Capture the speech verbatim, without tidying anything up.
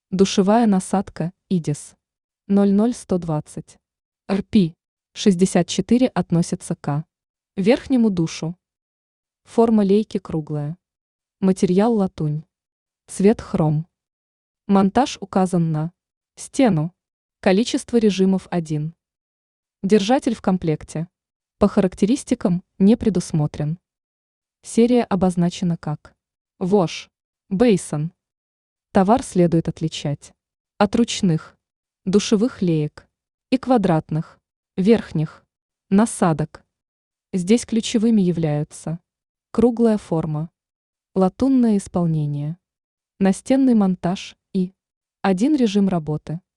Душевая насадка «Идис» ноль ноль сто двадцать. эр пи шестьдесят четыре относится к верхнему душу. Форма лейки круглая. Материал латунь. Цвет хром. Монтаж указан на стену. Количество режимов один. Держатель в комплекте. По характеристикам не предусмотрен. Серия обозначена как Wash Basin. Товар следует отличать от ручных, душевых леек и квадратных, верхних, насадок. Здесь ключевыми являются круглая форма, латунное исполнение, настенный монтаж и один режим работы.